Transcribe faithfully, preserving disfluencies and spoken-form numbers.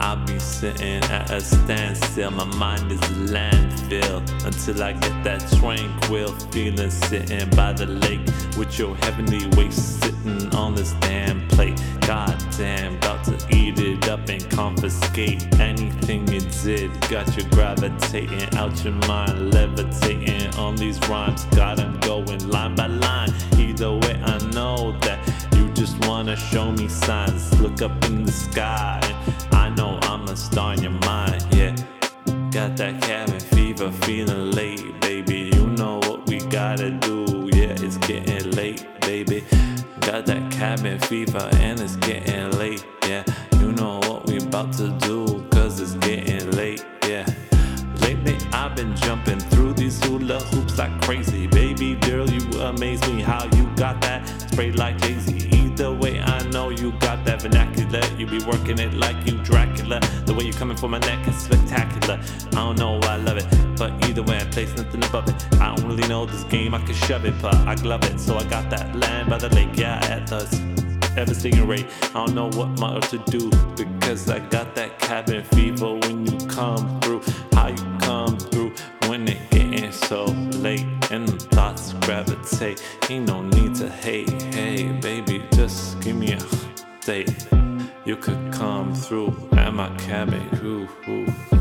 I'll be sitting at a standstill. My mind is a landfill until I get that tranquil feeling, sitting by the lake with your heavenly waist sitting on this damn plate. Goddamn, about to eat it up and confiscate anything you did. Got you gravitating out your mind, levitating on these rhymes. Got 'em going line by line. Either way, I know that you just wanna show me signs. Look up in the sky, and I know I'm a star in your mind. Yeah, got that cabin fever, feeling late, baby. You know what we gotta do. Yeah, it's getting late, baby. Got that cabin fever and it's getting late. Yeah, you know what we about to do, cause it's getting late. Yeah, lately I've been jumping through these hula hoops like crazy. Baby girl, you amaze me how you got that spray like Jay-Z. Either way, I know you got that vernacular. You be working it like you Dracula. The way you coming for my neck is spectacular. I don't know why I love it, but either way I place nothing above it. I don't really know this game, I can shove it, but I glove it. So I got that land by the lake, yeah, at the devastating rate. I don't know what more to do, because I got that cabin fever when you come through. How you come through when it getting so late and the thoughts gravitate. Ain't no need to hate, hey baby, just give me a date. You could come through at my cabin, ooh, ooh.